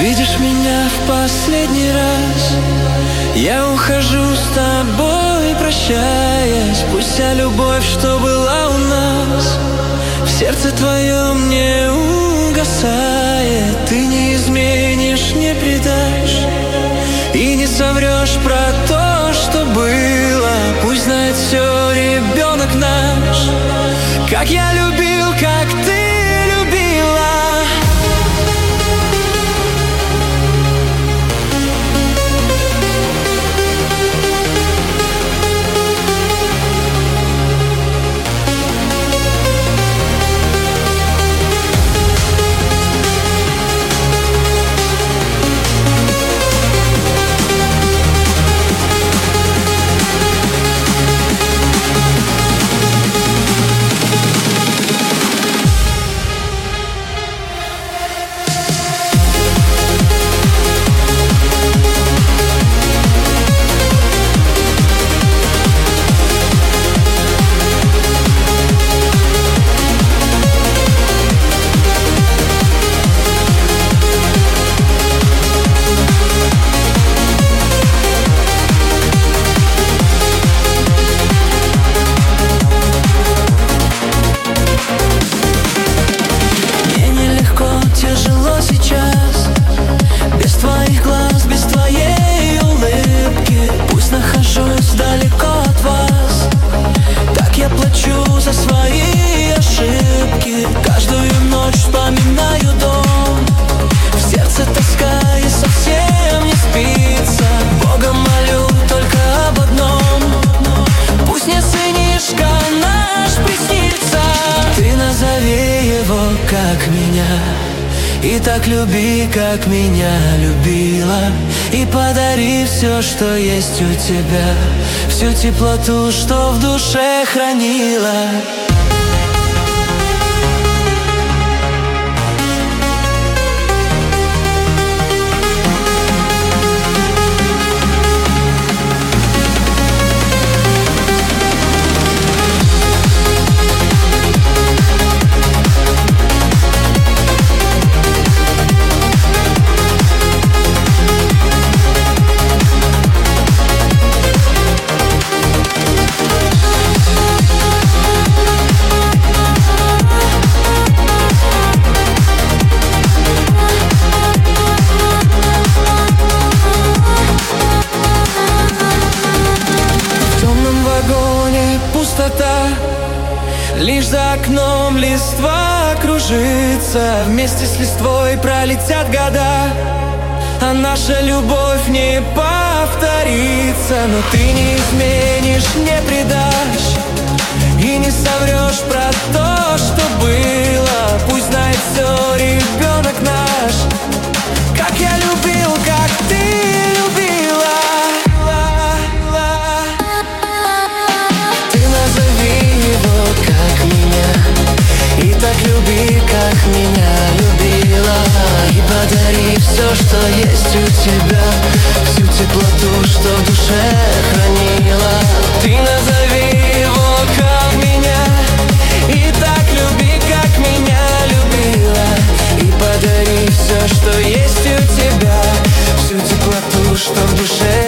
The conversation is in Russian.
Увидишь меня в последний раз, я ухожу с тобой, прощаясь. Пусть вся любовь, что была у нас, в сердце твоем не угасает. Ты не изменишь, не предашь и не соврешь про то, что было. Пусть знает все ребенок наш, как я любил, как ты любила. Тяжело сейчас, без твоих глаз, без твоей улыбки. Пусть нахожусь далеко от вас, так я плачу за свои ошибки. Каждую ночь вспоминаю дом, в сердце тоска и совсем не спится. Бога молю только об одном, пусть мне сынишка наш приснится. Ты назови его, как меня, и так люби, как меня любила. И подари все, что есть у тебя, всю теплоту, что в душе хранила. Пустота, лишь за окном листва кружится. Вместе с листвой пролетят года, а наша любовь не повторится. Но ты не изменишь, не предашь и не соврешь про то, что было. Пусть знает все ребенок наш, как я любил, как ты любила. И так люби, как меня любила. И подари все, что есть у тебя, всю теплоту, что в душе хранила. Ты назови его, как меня. И так люби, как меня любила. И подари все, что есть у тебя, всю теплоту, что в душе